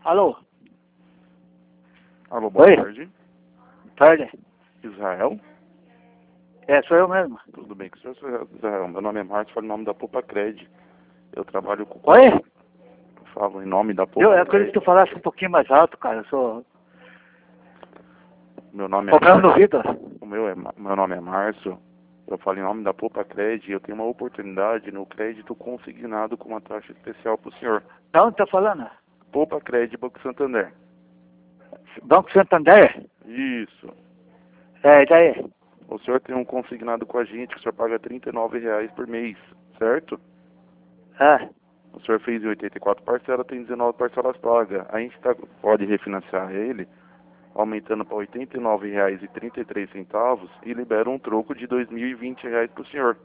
Alô? Alô, boa Oi? tarde. Tarde. Israel? É, sou eu mesmo. Tudo bem com o senhor, senhor Israel? Meu nome é Marcos, falo em nome da Poupa Cred. Eu trabalho com... Oi? Falo em nome da Eu Poupa acredito que Cred. tu falasse um pouquinho mais alto, cara. Eu sou... Meu nome é Problema no Márcio. ouvido. Meu nome é Márcio. Eu falo em nome da Poupa Cred. Eu tenho uma oportunidade no crédito consignado com uma taxa especial para o senhor. Da onde tá falando? Poupa Cred, Banco Santander. Banco Santander? Isso. É, e daí? O senhor tem um consignado com a gente que o senhor paga R$ 39 por mês, certo? É. O senhor fez em 84 parcelas, tem 19 parcelas pagas. A gente pode refinanciar ele, aumentando para R$ 89,33 e libera um troco de R$ 2.020 para o senhor.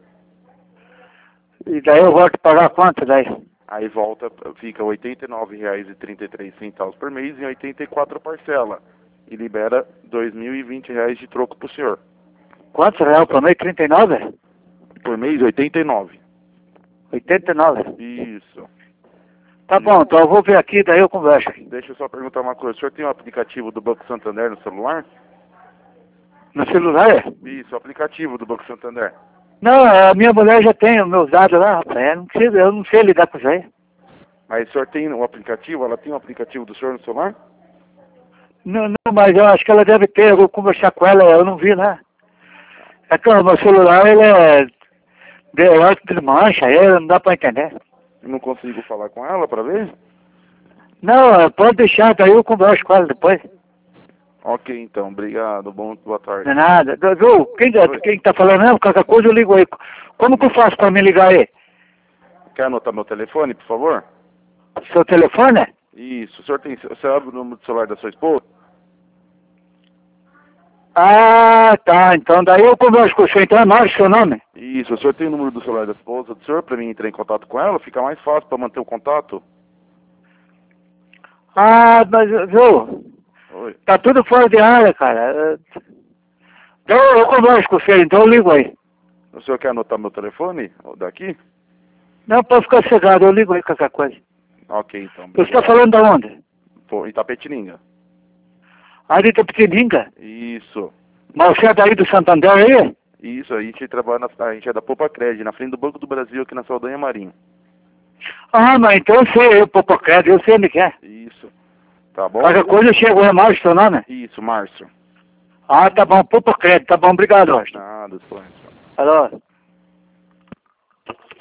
E daí eu volto a pagar quanto daí? Aí volta, fica R$ 89,33 por mês em 84 parcelas e libera R$ 2.020 de troco para o senhor. Quantos reais por mês? 39? Por mês, 89. 89? Isso. Tá bom, então eu vou ver aqui, daí eu converso. Deixa eu só perguntar uma coisa. O senhor tem um aplicativo do Banco Santander no celular? No celular? Isso, o aplicativo do Banco Santander. Não, a minha mulher já tem os meus dados lá, rapaz. Eu não sei lidar com isso aí. Mas o senhor tem um aplicativo? Ela tem um aplicativo do senhor no celular? Não, não, mas eu acho que ela deve ter, eu vou conversar com ela, eu não vi, né? É que o meu celular, ele é de mancha, aí não dá pra entender. Eu não consigo falar com ela para ver? Não, pode deixar, daí eu converso com ela depois. Ok, então. Obrigado. Boa tarde. Não é nada. Viu, quem tá falando mesmo, qualquer coisa eu ligo aí. Como que eu faço pra me ligar aí? Quer anotar meu telefone, por favor? Seu telefone? Isso. O senhor tem... Você abre o número do celular da sua esposa? Ah, tá. Então daí eu converso com você. Então é Márcio seu nome? Isso. O senhor tem o número do celular da esposa do senhor para mim entrar em contato com ela? Fica mais fácil para manter o contato? Ah, mas, viu, Oi. tá tudo fora de área, cara. Então eu converso com você, então eu ligo aí. O senhor quer anotar meu telefone? Daqui? Não, pode ficar cegado, eu ligo aí qualquer coisa. Ok, então. Você tá Obrigado. falando da onde? Pô, Itapetininga. Aí de Itapetininga? Isso. Mas você é daí do Santander aí? Isso, a gente trabalha, a gente é da Poupa Cred, na frente do Banco do Brasil, aqui na Saldanha Marinho. Ah, mas então eu sei, eu Popocred, eu sei onde que é. Isso. Tá bom? Qualquer coisa eu chego, é Márcio seu nome? Isso, Márcio. Ah, tá bom, Popocred, tá bom, obrigado, Márcio. Nada, só. Alô?